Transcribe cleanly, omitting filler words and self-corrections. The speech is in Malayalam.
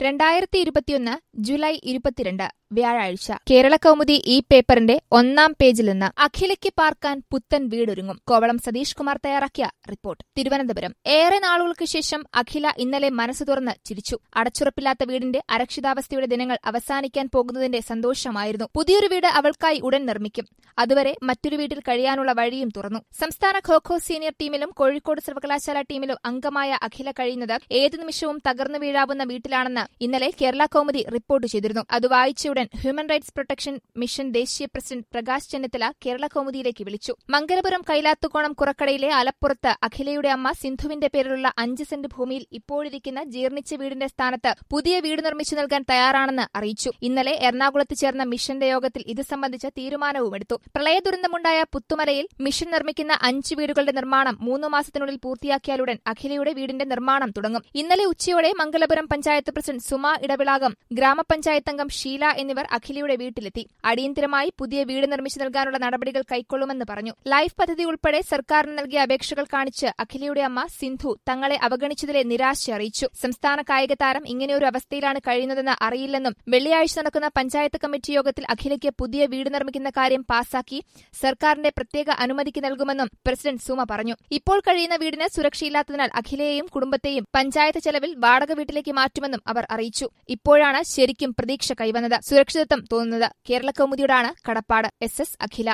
2021 ജൂലൈ 22 വ്യാഴാഴ്ച കേരളകൗമുദി ഈ പേപ്പറിന്റെ ഒന്നാം പേജിൽ നിന്ന് അഖിലയ്ക്ക് പാർക്കാൻ പുത്തൻ വീടൊരുങ്ങും. കോവളം സതീഷ് കുമാർ തയ്യാറാക്കിയ റിപ്പോർട്ട്. തിരുവനന്തപുരം. ഏറെ നാളുകൾക്ക് ശേഷം അഖില ഇന്നലെ മനസ്സ് തുറന്ന് ചിരിച്ചു. അടച്ചുറപ്പില്ലാത്ത വീടിന്റെ അരക്ഷിതാവസ്ഥയുടെ ദിനങ്ങൾ അവസാനിക്കാൻ പോകുന്നതിന്റെ സന്തോഷമായിരുന്നു. പുതിയൊരു വീട് അവൾക്കായി ഉടൻ നിർമ്മിക്കും. അതുവരെ മറ്റൊരു വീട്ടിൽ കഴിയാനുള്ള വഴിയും തുറന്നു. സംസ്ഥാന ഖോഖോ സീനിയർ ടീമിലും കോഴിക്കോട് സർവകലാശാല ടീമിലും അംഗമായ അഖില കഴിയുന്നത് ഏതു നിമിഷവും തകർന്നു വീഴാവുന്ന വീട്ടിലാണെന്ന് ഇന്നലെ കേരള കൗമുദി റിപ്പോർട്ട് ചെയ്തിരുന്നു. അത് വായിച്ചയുടൻ ഹ്യൂമൻ റൈറ്റ്സ് പ്രൊട്ടക്ഷൻ മിഷൻ ദേശീയ പ്രസിഡന്റ് പ്രകാശ് ചെന്നിത്തല കേരള കൗമുദിയിലേക്ക് വിളിച്ചു. മംഗലപുരം കൈലാത്തുകോണം കുറക്കടയിലെ അലപ്പുറത്ത് അഖിലയുടെ അമ്മ സിന്ധുവിന്റെ പേരിലുള്ള 5 സെന്റ് ഭൂമിയിൽ ഇപ്പോഴിരിക്കുന്ന ജീർണിച്ച വീടിന്റെ സ്ഥാനത്ത് പുതിയ വീട് നിർമ്മിച്ചു നൽകാൻ തയ്യാറാണെന്ന് അറിയിച്ചു. ഇന്നലെ എറണാകുളത്ത് ചേർന്ന മിഷന്റെ യോഗത്തിൽ ഇത് സംബന്ധിച്ച തീരുമാനവുമെടുത്തു. പ്രളയ ദുരന്തമുണ്ടായ പുത്തുമലയിൽ മിഷൻ നിർമ്മിക്കുന്ന 5 വീടുകളുടെ നിർമ്മാണം 3 മാസത്തിനുള്ളിൽ പൂർത്തിയാക്കിയാലുടൻ അഖിലയുടെ വീടിന്റെ നിർമ്മാണം തുടങ്ങും. ഇന്നലെ ഉച്ചയോടെ മംഗലപുരം പഞ്ചായത്ത് പ്രസിഡന്റ് സുമ ഇടവിളാകം, ഗ്രാമപഞ്ചായത്ത് അംഗം ഷീല എന്നിവർ അഖിലയുടെ വീട്ടിലെത്തി. അടിയന്തരമായി പുതിയ വീട് നിർമ്മിച്ചു നൽകാനുള്ള നടപടികൾ കൈക്കൊള്ളുമെന്ന് പറഞ്ഞു. ലൈഫ് പദ്ധതി ഉൾപ്പെടെ സർക്കാരിന് നൽകിയ അപേക്ഷകൾ കാണിച്ച് അഖിലയുടെ അമ്മ സിന്ധു തങ്ങളെ അവഗണിച്ചതിലെ നിരാശ അറിയിച്ചു. സംസ്ഥാന കായിക താരം ഇങ്ങനെയൊരു അവസ്ഥയിലാണ് കഴിയുന്നതെന്ന് അറിയില്ലെന്നും വെള്ളിയാഴ്ച നടക്കുന്ന പഞ്ചായത്ത് കമ്മിറ്റി യോഗത്തിൽ അഖിലയ്ക്ക് പുതിയ വീട് നിർമ്മിക്കുന്ന കാര്യം പാസാക്കി സർക്കാരിന്റെ പ്രത്യേക അനുമതിക്ക് നൽകുമെന്നും പ്രസിഡന്റ് സുമ പറഞ്ഞു. ഇപ്പോൾ കഴിയുന്ന വീടിന് സുരക്ഷയില്ലാത്തതിനാൽ അഖിലയെയും കുടുംബത്തെയും പഞ്ചായത്ത് ചെലവിൽ വാടക വീട്ടിലേക്ക് മാറ്റുമെന്നും അവർ അറിയിച്ചു. ഇപ്പോഴാണ് ശരിക്കും പ്രതീക്ഷ കൈവന്നത്, സുരക്ഷിതത്വം തോന്നുന്നത്. കേരള കൗമുദിയോടാണ് കടപ്പാട്. SS അഖില.